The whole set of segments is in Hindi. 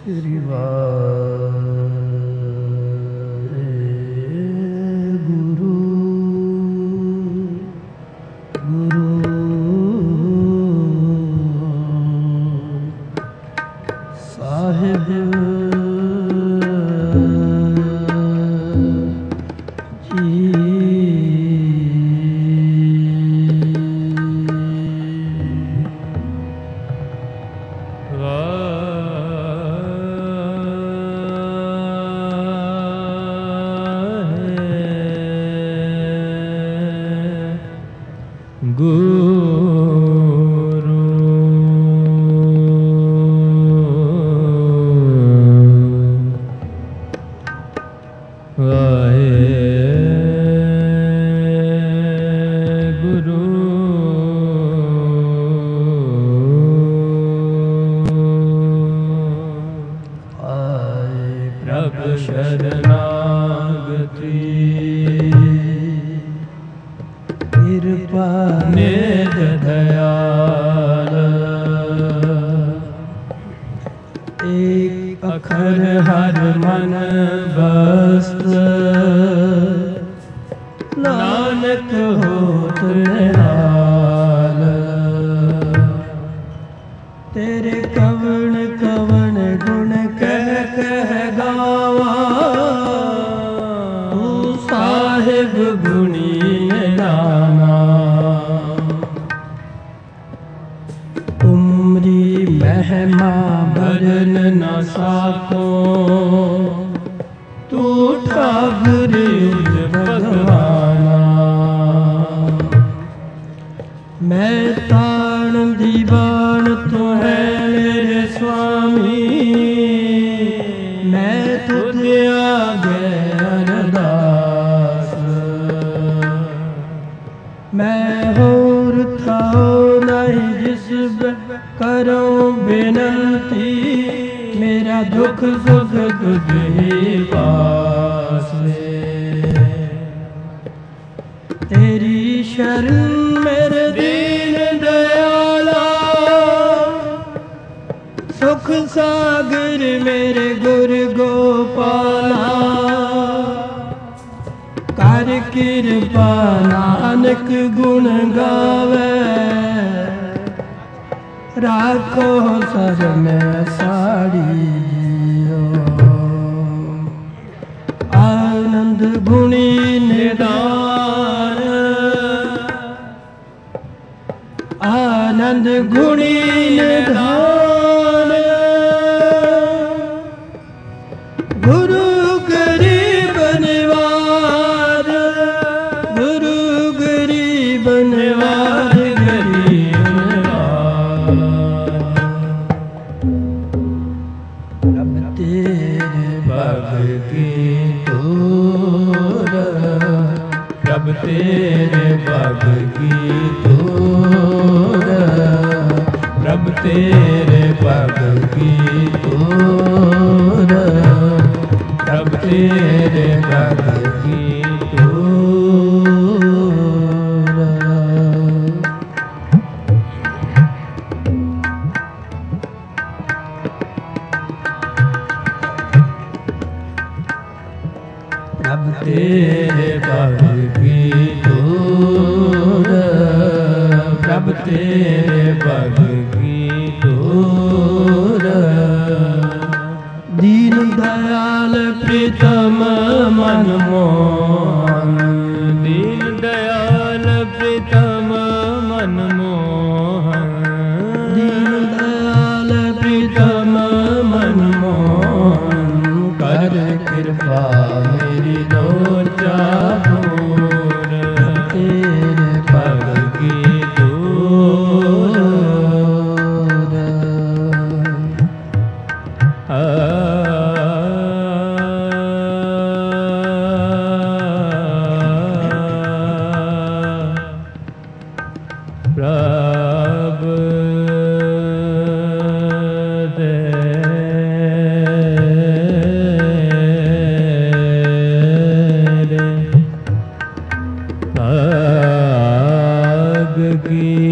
श्री वाहेगुरु गुरु साहिब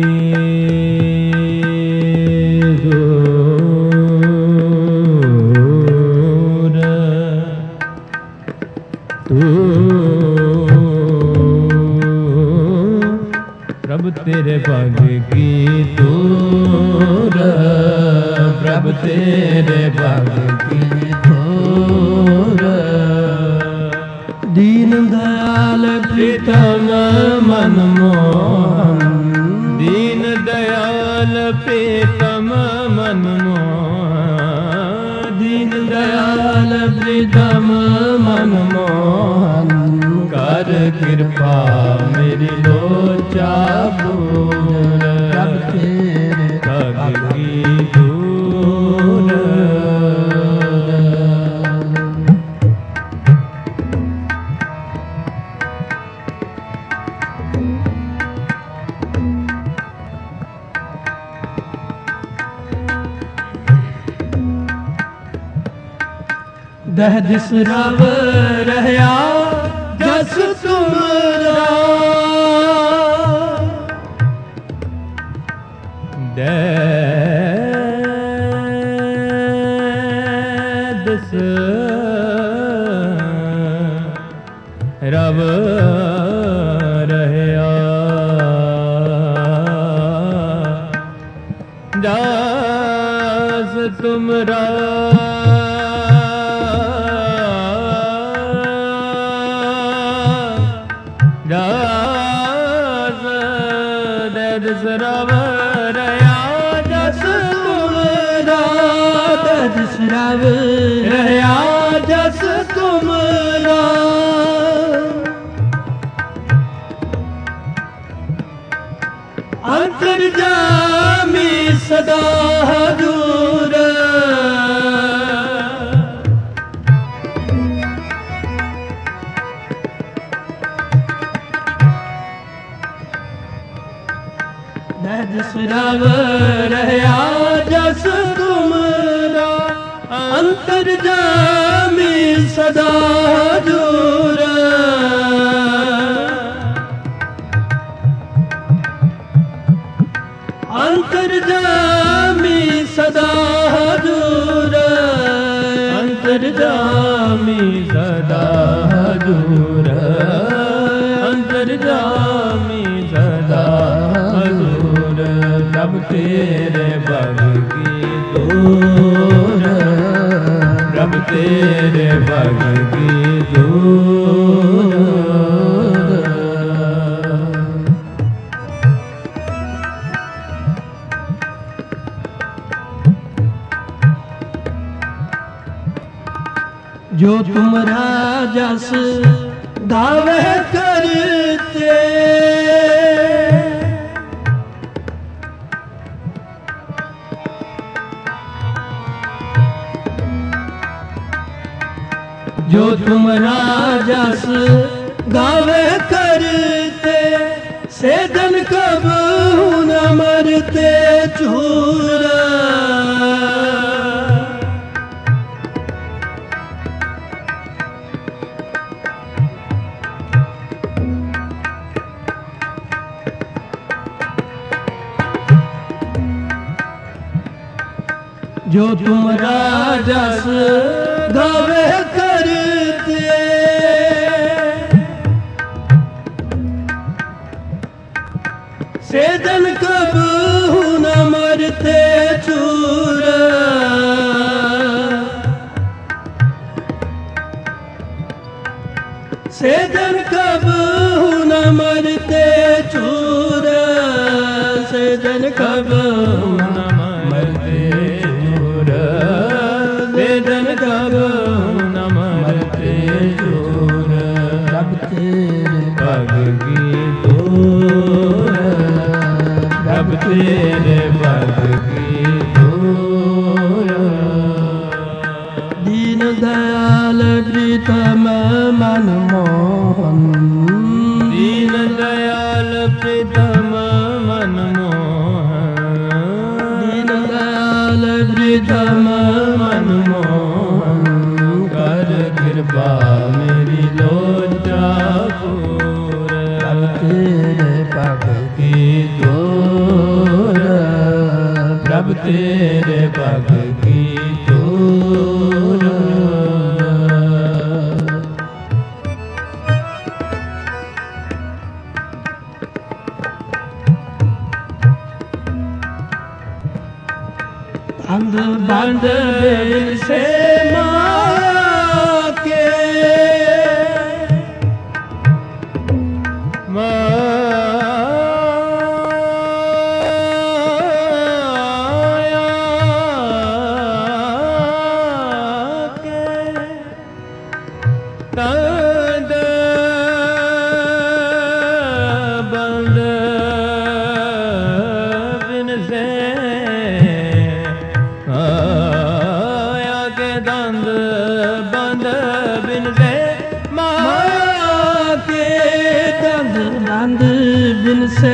की की दूर, प्रभु तेरे भग की दूर। दीन दयाल प्रीतम मनमोहन, दीन दयाल प्रीतम मनमोहन, दीन दयाल प्रीतम मनमोहन, कर कृपा मेरी लोचा पूर, प्रभु तेरे भग की दूर। दह दिस रव रहया जस तुमरा, दिस रव रहया जस तुमरा, रव रया जस तुमरा, दिस रव रया जस तुमरा। अंतर्जामी सदा हजूर, जिस रव रहया जस तुमरा, अंतर्जामी सदा हजूर। अंतर्जामी सदा हजूर, अंतर्जामी सदा हजूर, अंतर्जामी सदा हजूर। प्रभु तेरे भग की दूर, प्रभु तेरे भग की दूर। जो तुमरा जस गावे करते, जो तुमरा जस गावे करते, से जन कब न मरते चूर। जो तुमरा जस गावे करते, से जन कब न मरते चूर। से जन कब न मरते चूर, से जन कब न मरते चूर, से जन कब न मरते चूर। प्रभु तेरे भग की दूर, प्रभु तेरे भग की दूर। दीन दयाल प्रीतम मनमोहन, दीन दयाल प्रीतम मनमोहन, दीन दयाल प्रीतम मनमोहन। कर कृपा मेरी लोचा पूर, तेरे पग की दूर, प्रभु तेरे पग की दूर। अंध बंद बिन से माँ के बिन से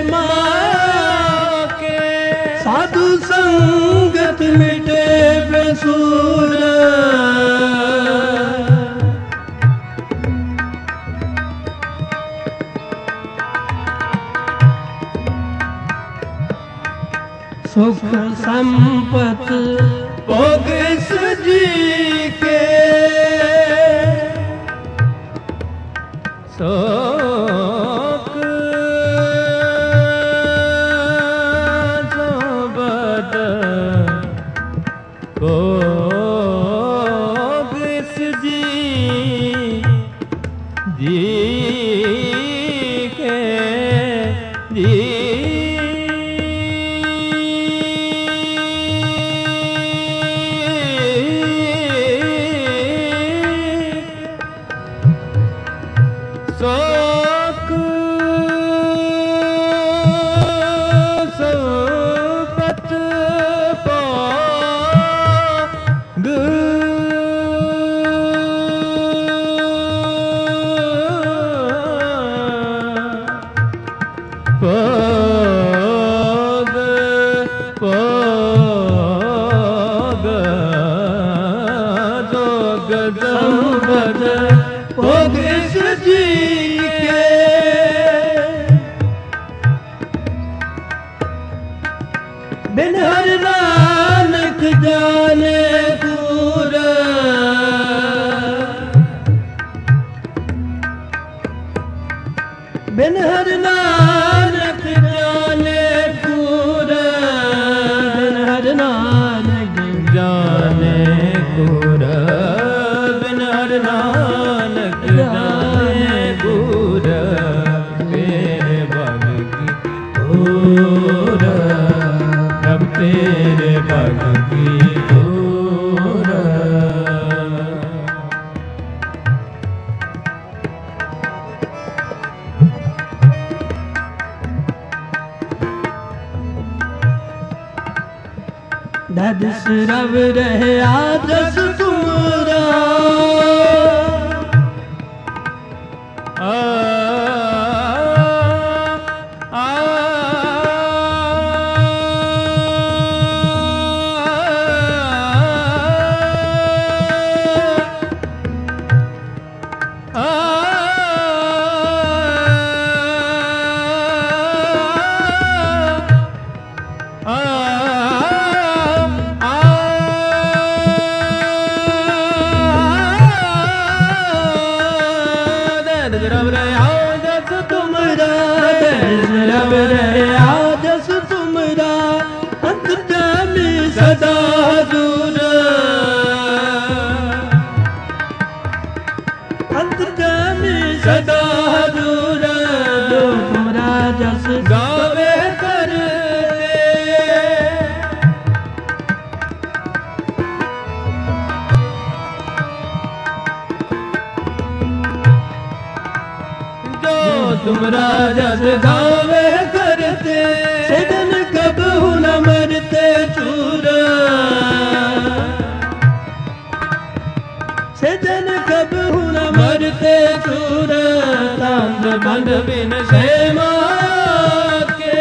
माँ के साधु संगत मिटे बेसूर सुख संपत भोग जी के बिन हर नानक जाने पूर बिन हर नानक जाने पूर बिन हर नानक जाने पूर बिन हर नानक जाने पूर तेरे भग की पूर तेरे भग की दूर दस रव रहे आदस तुमरा सदा दूर अंतर्यामी सदा दूर जो तुमरा जस गावे करते जो तुमरा जस गावे करते सदन कबहु न मरते चूर सजन कबहु न मरते चूर तांद बंद बिन से माँ के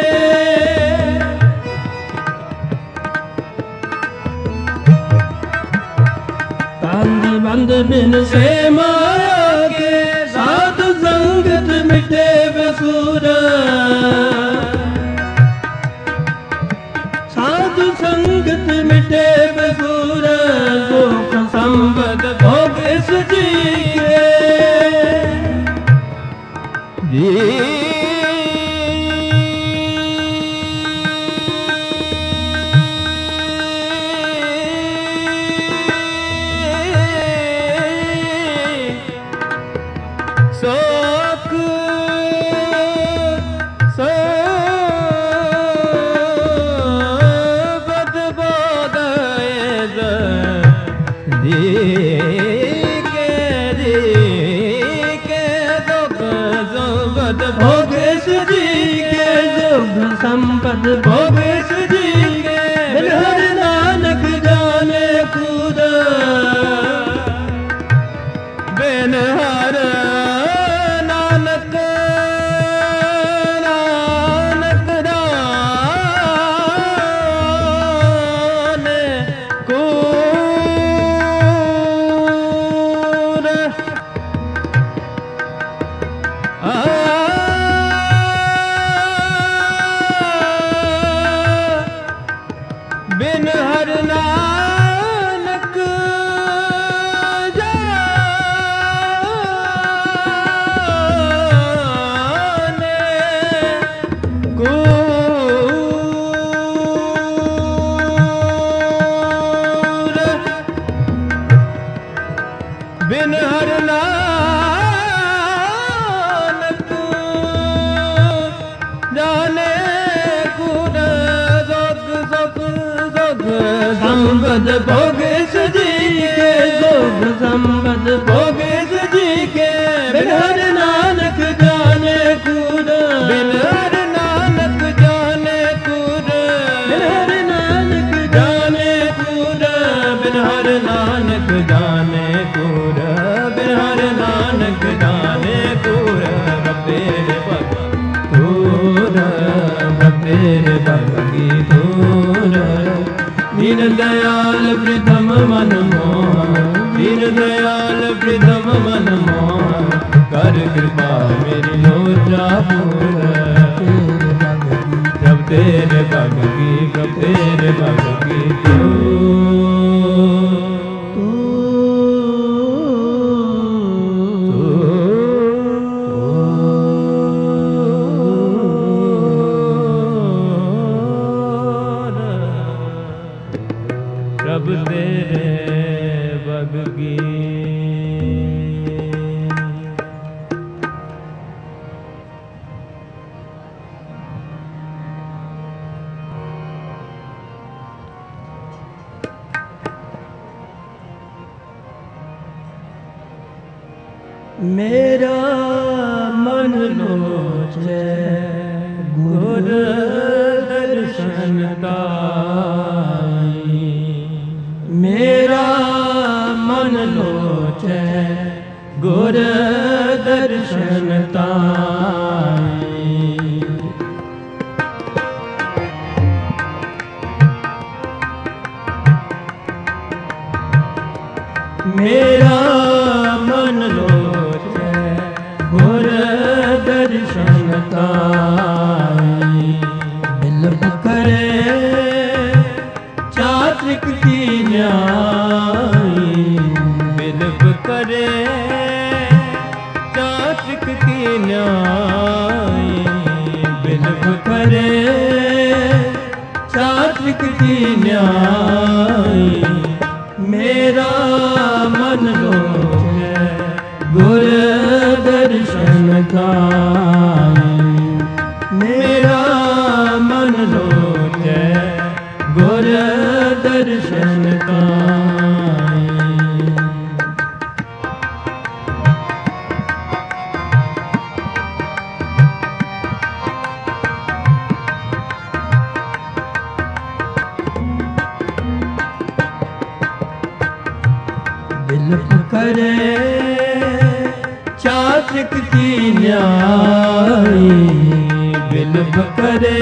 तांद बंद बिन से माँ के साधु संगत मिटे बेसूर साधु संगत मिटे बेसूर सुख संपद भोग इस जी के संपद भोग जी के बिन हर नानक जाने कूद बिन हर नानक नानक जाने कूद बिन हर नानक जाने कूद बिन हर नानक जाने कूद संपद भोग जी के जोग संपद भोग जी के बिन हर नानक जाने कूद बिन हर नानक जाने कूद बिन हर नानक जाने कूद बिन हर नानक जाने कूद बिन हर नानक जाने कूद रब्बेरे भगतूर रब्बेरे भगी तूर दीन दयाल प्रथम मन मोह दीन दयाल प्रथम मन मोह कर कृपा मेरी लोचा पूर जब तेरे भगी जब तेरे भगी तू रब तेरे बगगी मेरा मन लोचे गुर दर्शन दाई मेरा मन लोचे गुर दर्शन ताई मेरा मन लोचे गुर दर्शन ताई बिलप करे चात्रिक की न्याई बिलप करे चात्रिक की न्याई बिलप करे चात्रिक की न्याई मेरा मन लोचे गुर दर्शन काई मेरा मन लोचे गुर दर्शन काई बिलप करे चात्रिक की न्याई बिलप करे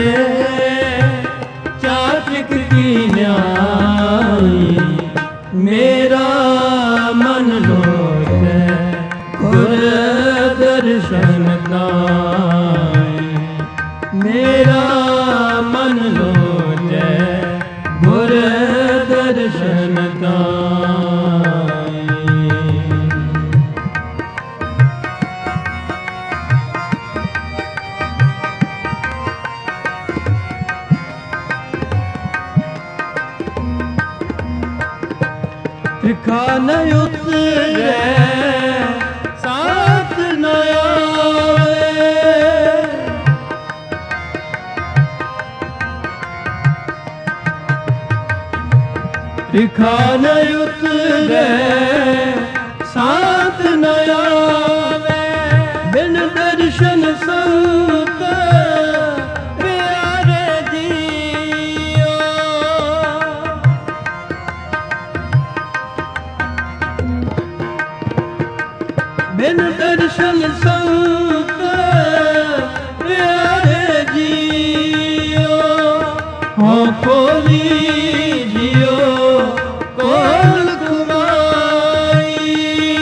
चात्रिक की न्याई मेरा मन लोचे गुर दर्शन काई मेरा मन लोचे गुर दर्शन काई त्रिखा न उतरे साथ न आवे त्रिखा न उतरे साथ न आवे बिन दर्शन संत प्यारे दर्शन संत प्यारे जियो हो खोली जियो खोल कुमाई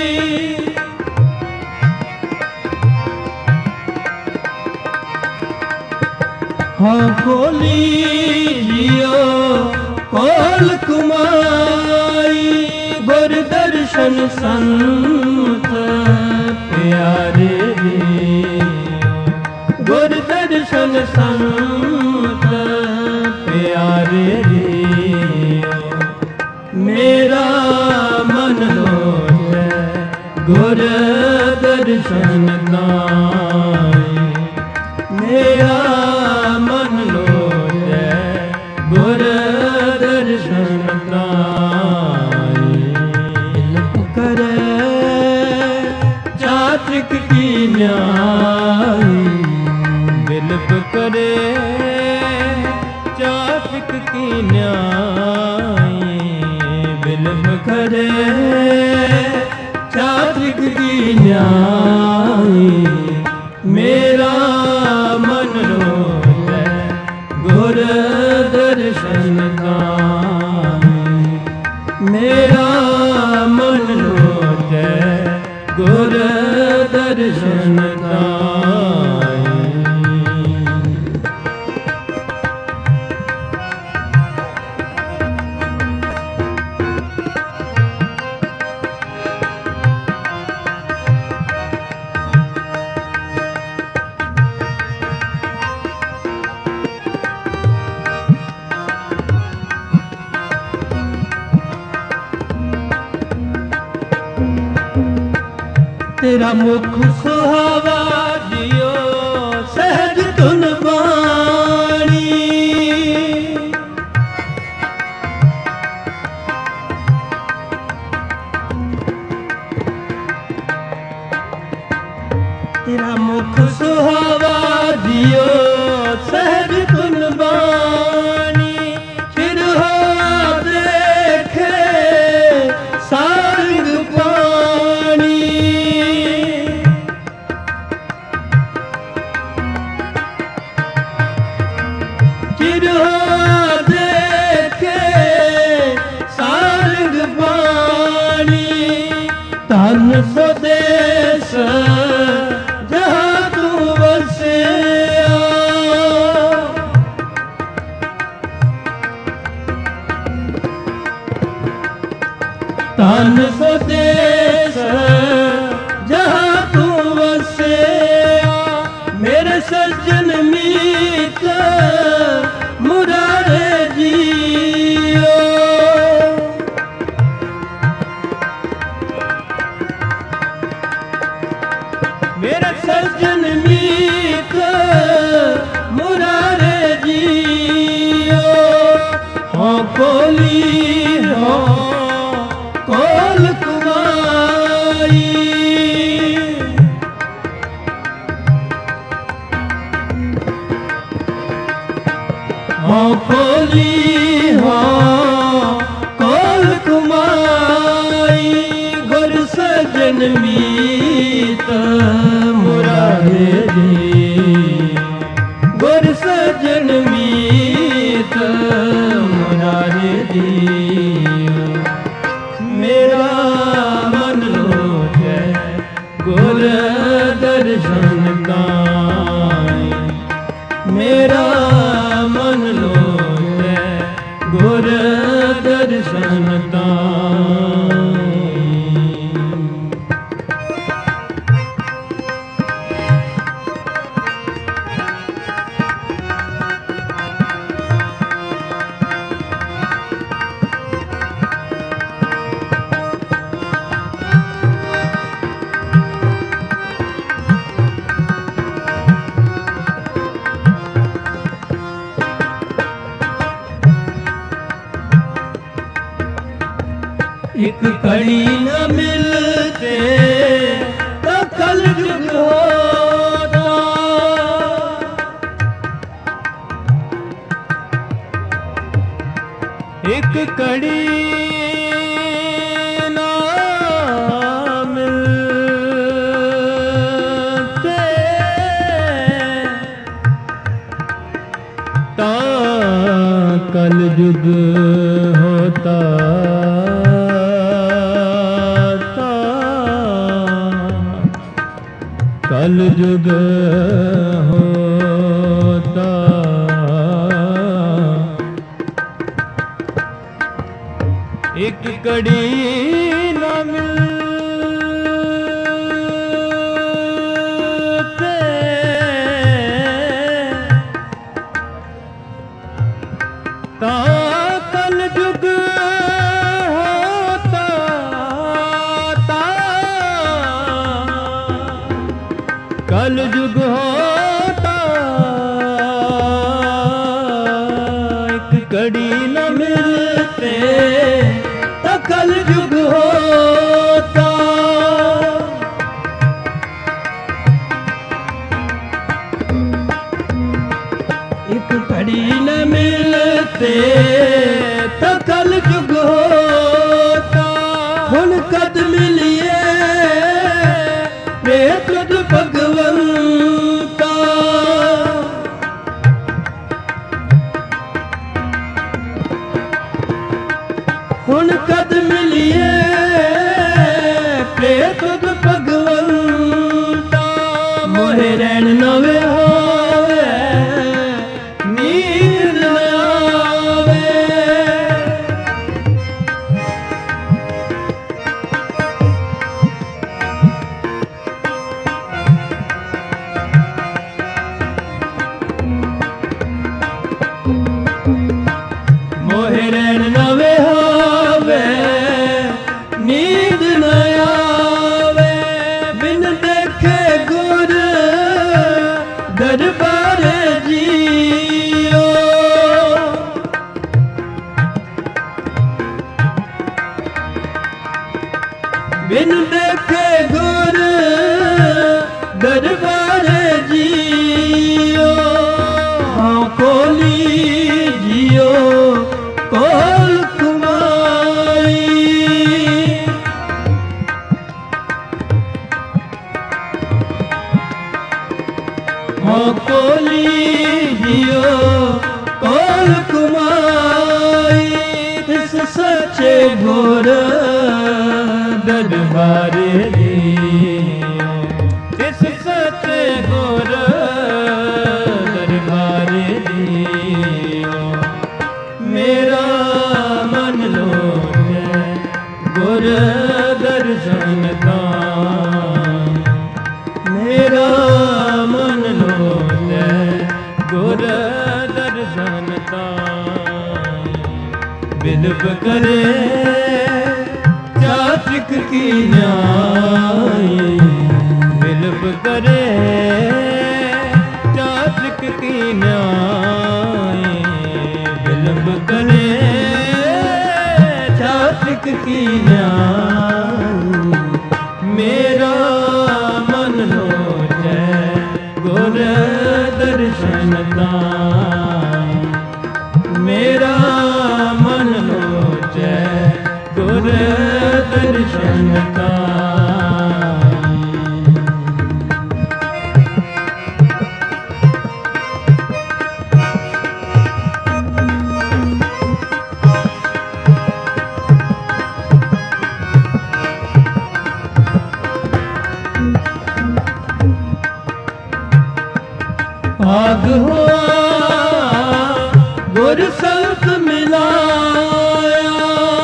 हो खोली जियो खोल कुमाई गुर दर्शन संत प्यारे गुर दर्शन संत प्यारे मेरा मन लोचे गुर दर्शन नाई मेरा मन लोचे गुर दर्शन नाई करे चात्रिक की न्याय बिलप करे चात्रिक की न्याय बिलप करे चात्रिक की न्याय मेरा मन रोते गुर दर्शन नाई मेरा मन रोते गुर दर्शन नाई तेरा मुख सुहावा जियो सहज तुन बाणी तेरा मुख सुहावा जियो सहज तुन बाणी फिर हो देखे सारंग पानी चिर हो देखे सारंग पानी धन स्वदेश जहाँ तू बसिया धन स्वदेश जहाँ तू बसिया मेरे सज्जन मीत मुरारे जियो मेरे सज्जन मीत मुरारे जियो हो खोली हो खोल कुमाई हो खोली हो खोल कुमाई गुर सजन मीत मुरारे गुर सजन मीत मुरारे मेरा मन लोचे गुर दर्शन नाई मेरा मन लोचे गुर दर्शन नाई एक कड़ी न मिलते तो कलयुग होता एक कड़ी न मिलते कल युग होता कल युग होता एक कड़ी न मिलते ता कल युग होता ता कल युग होता एक कड़ी न मिलते ता कल युग होता एक कड़ी न मिलते ता कल युग होता हुन कद मिलिए तुझ भगवंता हुन कद मिलिए तुझ भगवंता मोहे रैन नवे होवे नींद न आवे मोहे रैन नवे होवे नींद न आवे बिन देखे गुर दरबार जियो बिन देखे गुर दरबार जियो हाँ कोली जियो कोल कुमारी हाँ कोली जियो कोल कुमारी इस सच्चे घोर दरबार जियो इस सच्चे घोर दरबार जियो मेरा मन लोटे गुर दर्शन का मेरा मन लोटे गुर दर्शन का बिलप करे चातिक की न्याय बिलप करे चातिक की न्याय बिलप करे चातिक की न्याय मेरा मन लोटे गुर दर्शन का मेरा मन लोटे गुर दर्शन का भाग हुआ गुर संत मिलाया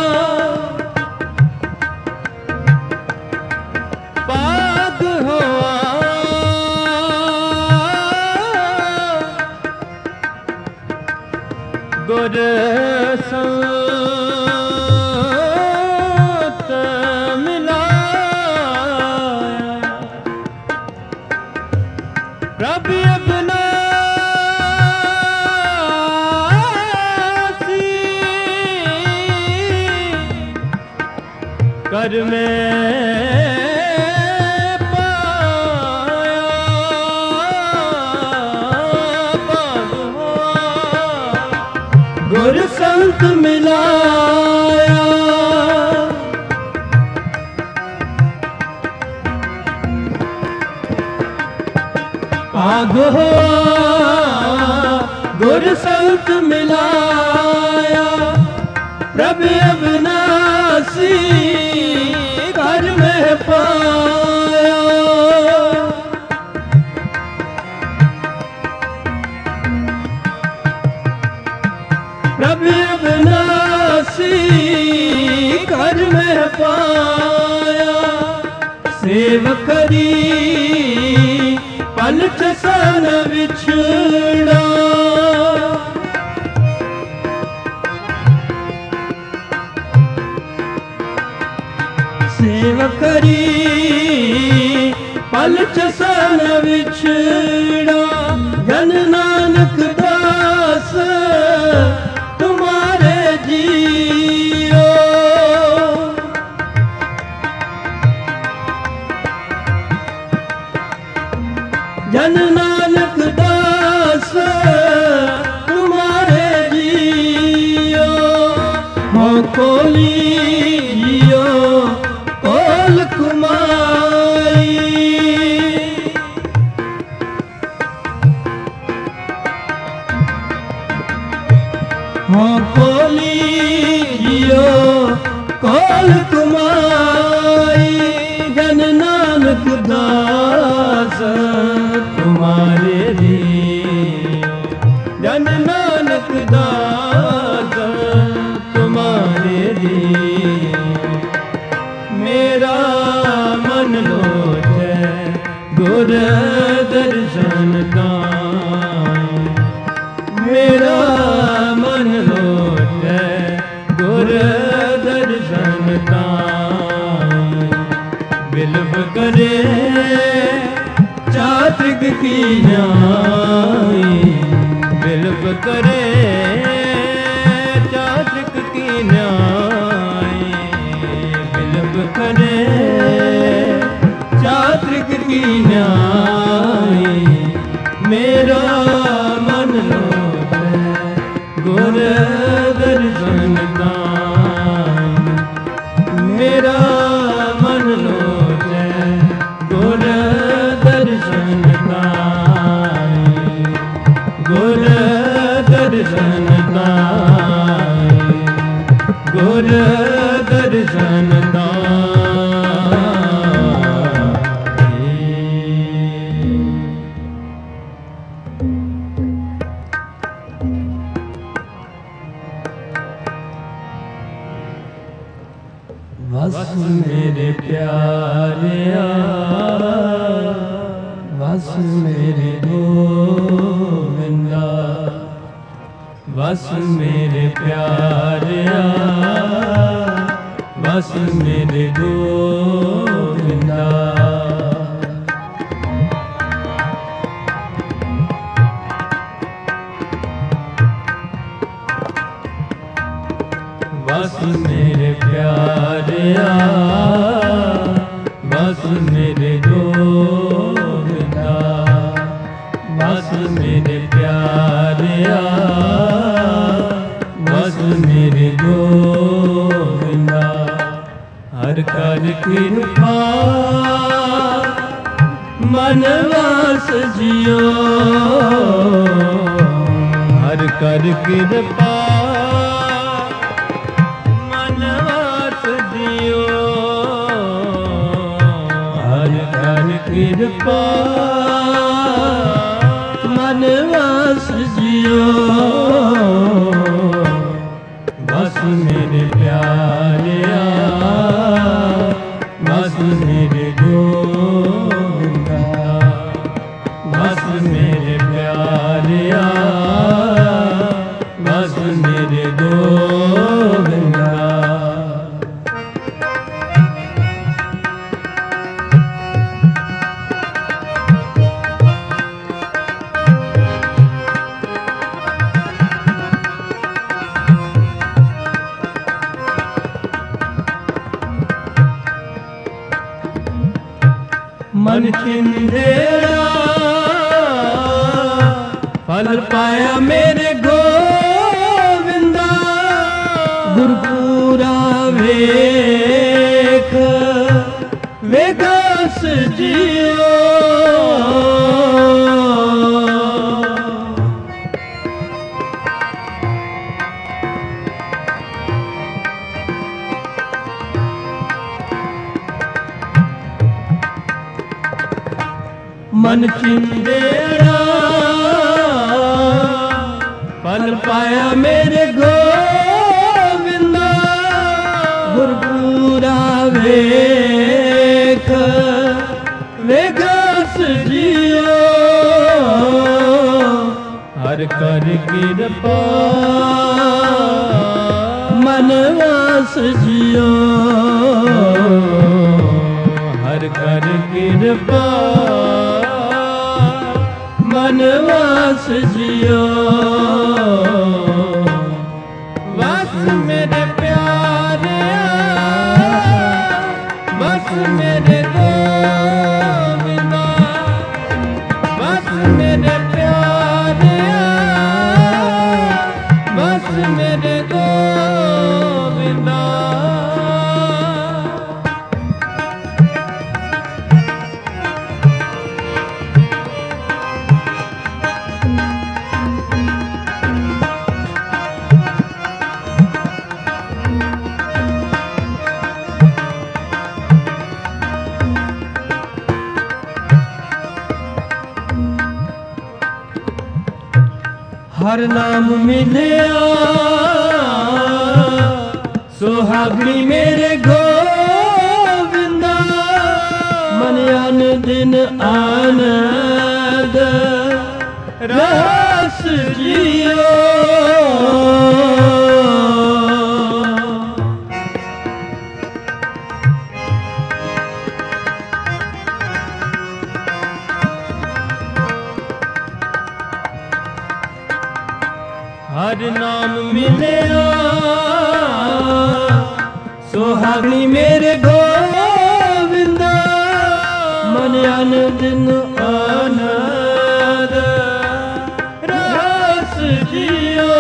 भाग हुआ गुर संत मिलाया प्रभु कर में पाया गुर संत मिलाया आग हो गुर संत मिलाया प्रभु अविनाशी घर में पाया। प्रभु अविनाशी घर में पाया। सेवक करी पलट सन विछड़ा। सेवक करी पलट सन विछड़ा। जन नानक दास तुम्हारे जियो। जन नानक दास तुम्हारे जियो। हो कोली जियो कोल कुमाई। हो कोली जियो कोल कुमाई। जन नानक दास तुम्हारे जियो। जन नानक दास तुम्हारे जियो। मेरा मन लोचै गुर दर्शन का। मेरा मन लोचै गुर दर्शन का। बिलव करे चातक की न्याय। बिलव करे चातक की न्याय। बिलव करे चातक की न्याय। मेरा मन लोचै गुर दर्शन का। मेरा मन लोचै गुर दर्शन का। गुर दर्शन का। गुर दर्शन का। बस मेरे प्यारिया बस मेरे गोविंदा। बस मेरे प्यारिया बस मेरे गोविंदा। बस मेरे प्यारिया बस मेरे गोविंदा। बस मेरे प्यारिया बस मेरे गोविंदा। हर कर कृपा मनवास जियो। हर कर कृपा मनवास जियो। हर कर कृपा मनवास जियो। बस मेरे प्यारिया बस मेरे गोविंदा। बस मेरे प्यारिया बस मेरे गोविंदा। मन चिंदेड़ा फल पाया मेरे गोविंदा। गुरपुरा वेख वेगास जियो। मन चिंदेड़ा पल पाया मेरे गोविंदा गुरपुरा वेख वेगस जियो हर कर कृपा मनवास जियो हर कर कृपा मनवास जियो बस मेरे प्यारे बस मेरे गोविंदा बस मेरे प्यारे बस मेरे गोविंदा हर नाम मिलया सुहागणी मेरे गोविंदा मन अन दिन आनंद रस जियो हर नाम मिलया सुहागणी मेरे गोविंदा मन अन दिन आनंद रस जियो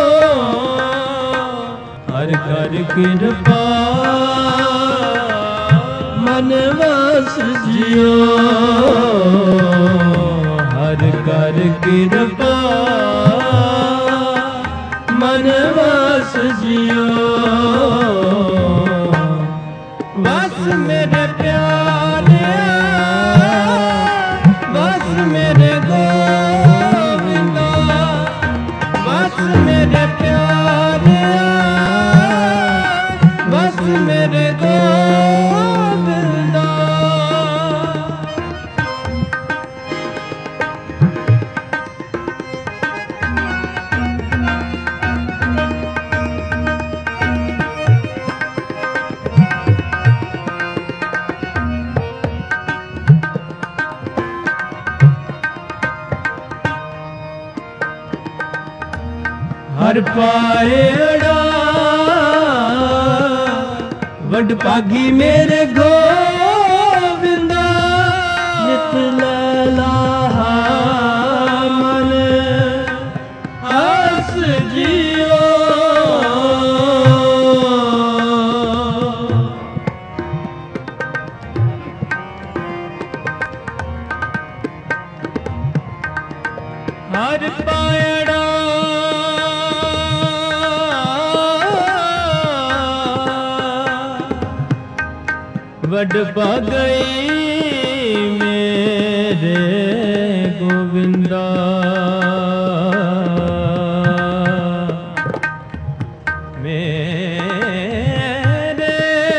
हर कर कृपा मनवास जियो हर कर कृपा मनवास जियो बस मेरे प्यारे बस मेरे गोविंदा बस मेरे प्यारे बस मेरे गोविंदा हर पाएड़ा वड पागी मेरे गोविंदा नित लैला मन हस जियो हर पाएड़ा वड पा गई मेरे गोविंदा मेरे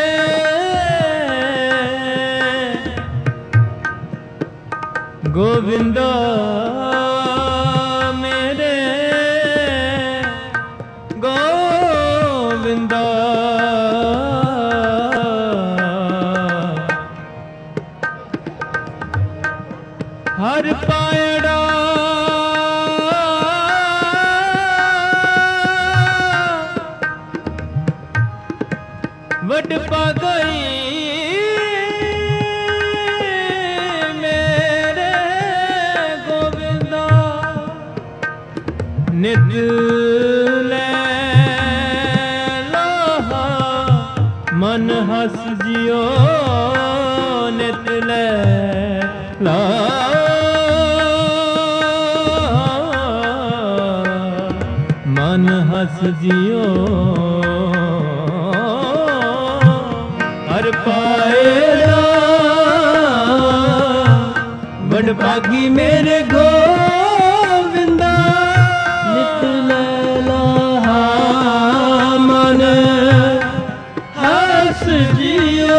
गोविंदा मेरे गोविंदा हर पायड़ा वड पा गई मेरे गोविंदा नित लैला मन हस जियो नित लैला मन हस जियो हर पाएड़ा वड भागी मेरे गोविंदा नित लैला मन हस जियो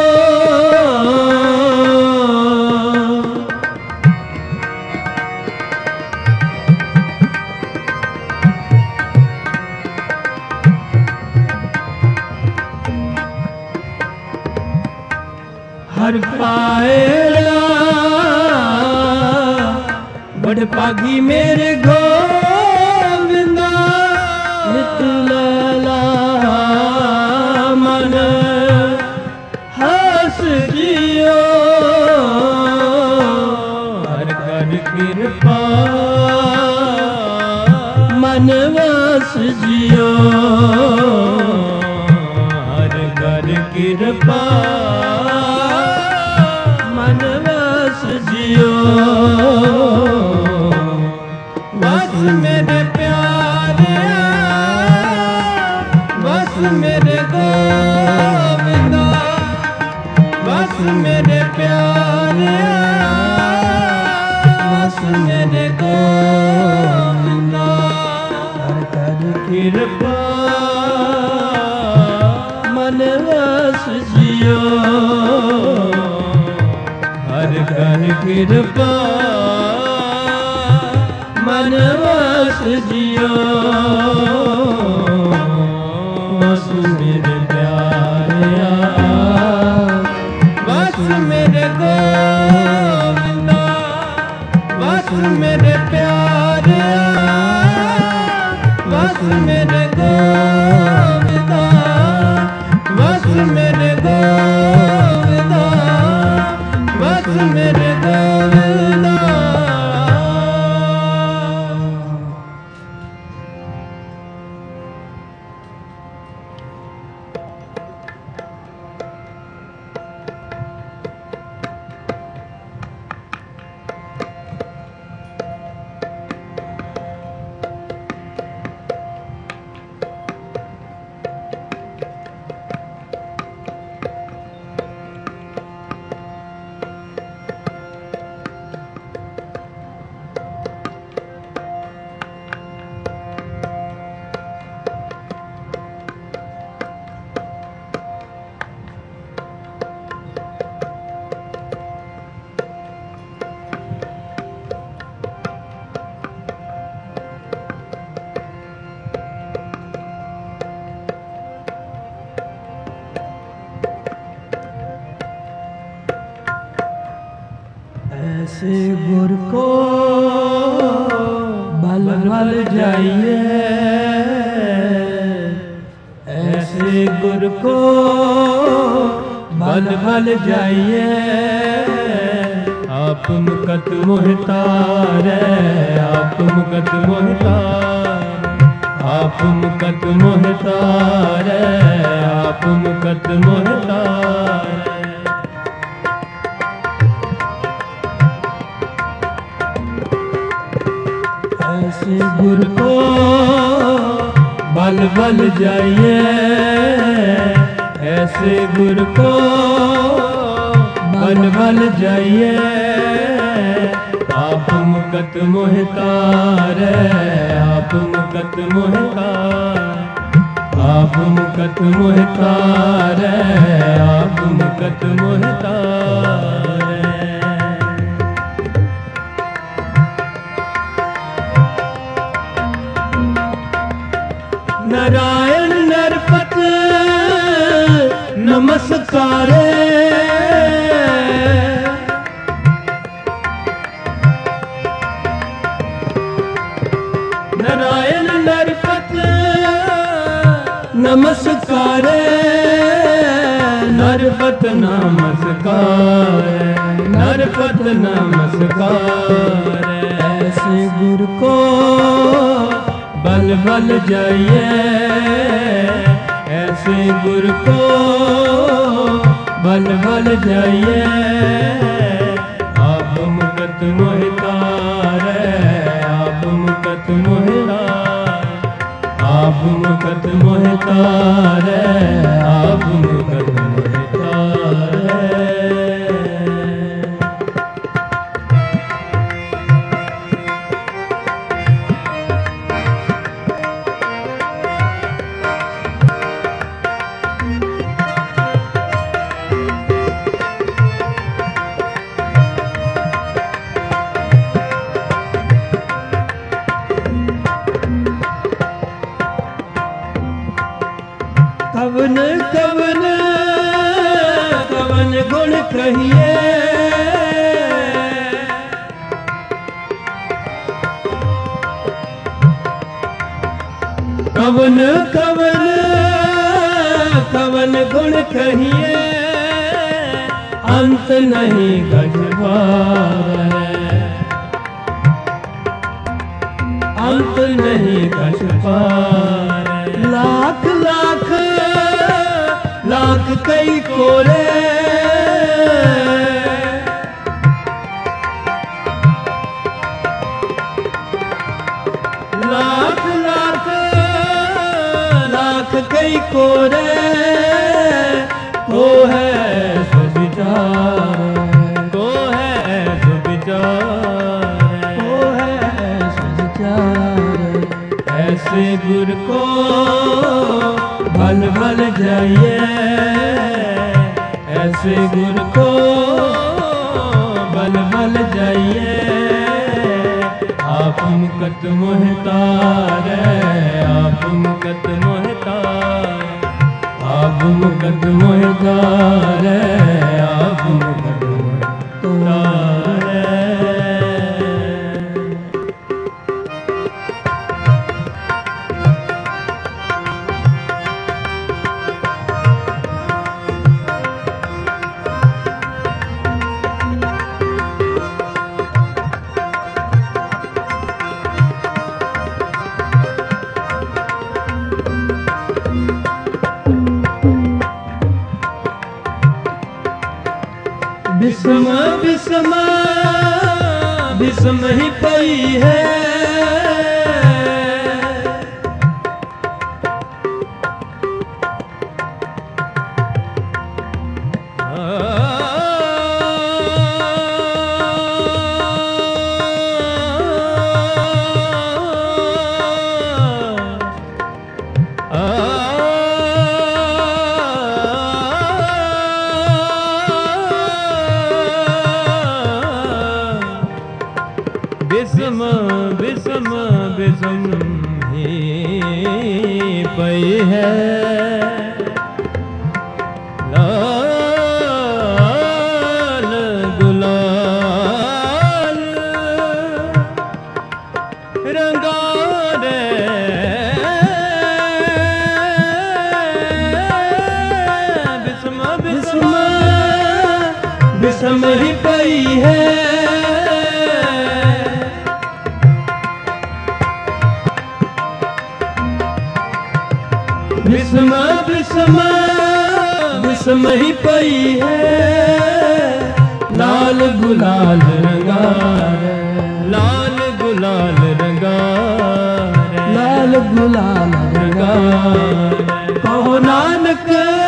हर पाएला बड़ भागी मेरे गोविंदा नित लैला मन हस जियो हर कर कृपा मन वस जियो हर कर कृपा बस मेरे प्यारे बस मेरे गोविंदा बस मेरे प्यारे बस मेरे गोविंदा कर कृपा मन बस जियो हर कर कृपा मन बस जियो बस मेरे प्यारे बस मेरे गोविंदा बस मेरे प्यारे बस मेरे गोविंदा बस मेरे गोविंदा बस मेरे गोविंदा ऐसे गुर को बल बल जाइए ऐसे गुर को बल बल जाइए आप मुकत मोहतार आप मुकत मोहतार आप मुकत मोहतार आप मुकत मोहतार ऐसे गुर को बल बल जाइए ऐसे गुर को बल बल जाइए आप मुकत मोहतार आप मुकत मोहतार आप मुकत मोहतार आप मुकत मोहतार नारायण नरपत नमस्कारे नारायण नरपत नमस्कारे नरपत नमस्कार नरपत नमस्कार ऐसे गुरु को बल बल जाइए ऐसे गुरु को बल बल जाइए आप मुकत मोहतार आप मुकत मोहतार आप मुकत मोहतार आप मुकत मोहतार कवन कवन कवन गुण कहिए कवन कवन कवन गुण कहिए अंत नहीं गजबार अंत नहीं गजबार लाख लाख लाख कई कोरे लाख लाख लाख कई कोरे को है सुविचार को है सुविचार को है सुविचार ऐसे गुर को भल भल जाइए ऐसे गुर को भल भल जाइए आप मुकत मोहतार आप मुकत मोहतार आप मुकत मोहतार आप मुकत मोहतार बिस्म बिस्म बिस्म ही पई है बिस्म बिस्म बिस्म ही पई है लाल गुलाल रंगा रे बिस्म बिस्म बिस्म ही पई है बिस्म बिस्म बिस्म ही पई है लाल गुलाल रंगा लाल गुलाल रंगा लाल गुलाल रंगा कहो नानक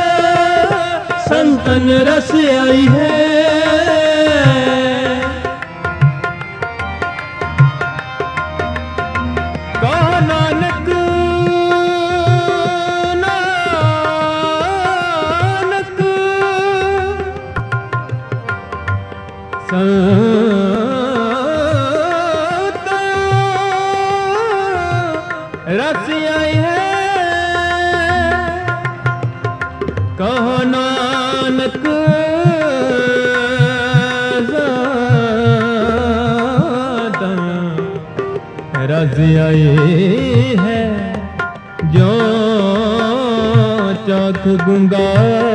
संतन रस आई है कहो नानक रस आई है कहो नानक रस आई है जो चौथ गुंगा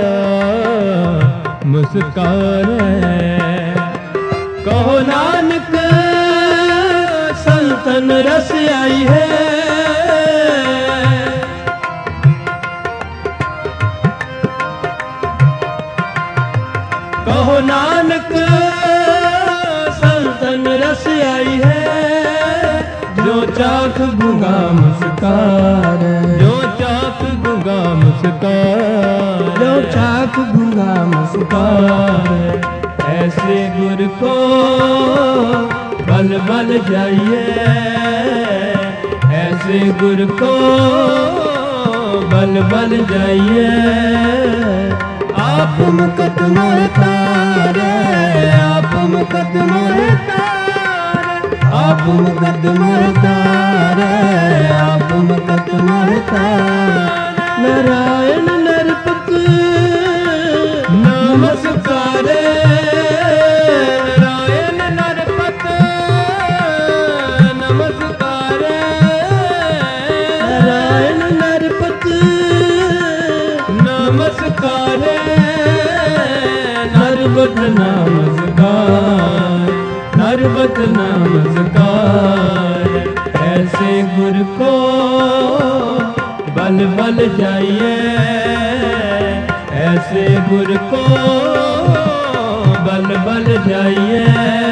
मुस्कारे कहो नानक संतन रस आई है कहो नानक संतन रस आई है जो चाख गुंगा मुस्कार जो चाख गुंगा मुस्कार जो चाख गुंगा मुस्कार ऐसे गुर को बल बल जाइए ऐसे गुर को बल बल जाइए आप मुकत मोहतारे आप मुकत मोहतारे आप मुकत मोहतारे आप मुकत मोहतारे नारायण नमस्कार, नरबत नमस्कार। ऐसे गुर को बल बल जाइए, ऐसे गुर को बल बल जाइए।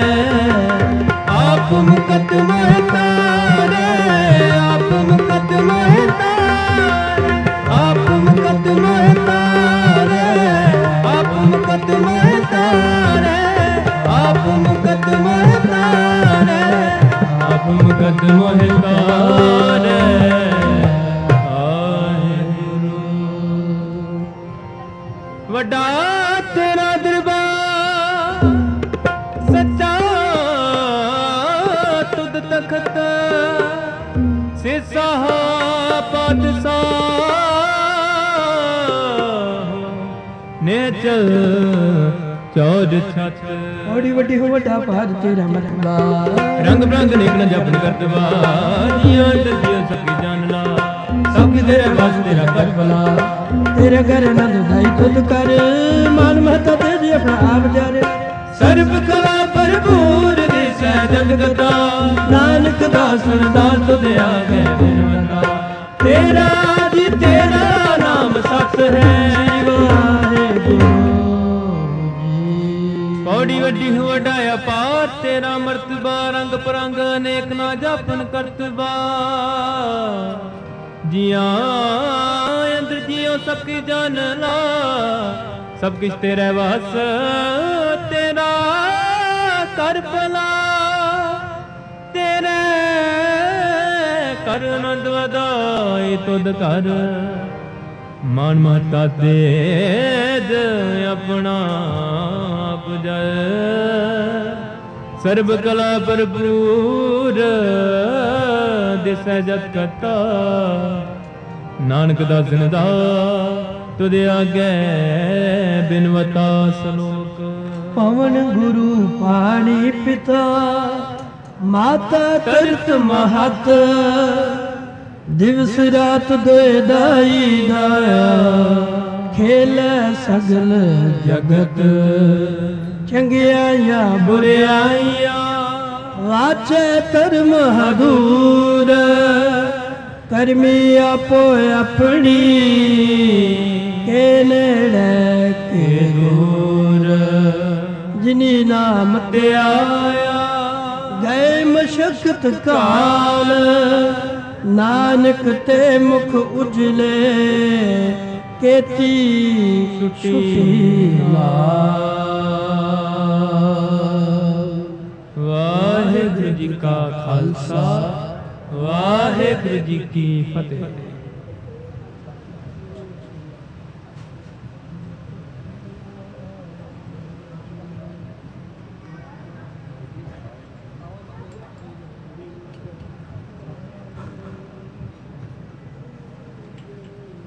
आप मुकदमा तारे, आप मुकदमा तारे, आप मुकदमा तारे, आप मुकदमा तारे, आप मुकदमा तारे, आप मुकदमा तारे। वाहेगुरु वड्डा तेरा दरबार सच्चा तुद तखत सिसा पातशाह ने चल चौद छत। बड़ी वड्डी हो वड्डा पाद तेरा मतबा रंग बिरंग नेक न जपन करतवा, जियां दसियो सकी जानला, सब तेरे बस तेरा कर भला। तेरे घर नंद धाई तुद कर, मान महता तेजी अपना आप जारे। सर्व कला भरपूर दिसै जगता, नानक दास दास तुद आगे बिनवता। तेरा जी तेरा नाम सत है, बड़ी वड्डी वड्डाया पार तेरा मर्तबा। रंग परंग अनेक ना जापन करतबा, जिया अंदर जियो सबकी जानला, सब किछ तेरे वास तेरा कर भला। तेरे कर नंद वदाई तुद कर, मान महता तेज अपना आप जय। सर्व कला भरपूर दिसै जत करता, नानक दासन दा तुद आगे बिनवता। सलोक पवन गुरु पानी पिता, माता तरत महत। दिवस रात दोए दाई दाया, खेले सगल जगत। चंगियाइया बुरियाइया, वाचे धर्म हदूर। करमी आपो अपनी, के नेड़े के दूर। जिनी नाम ते आया, गए मशक्कत काल। नानक ते मुख उजले, केती सुखी वाहेगुरु जी का खालसा, वाहेगुरु जी की फतेह।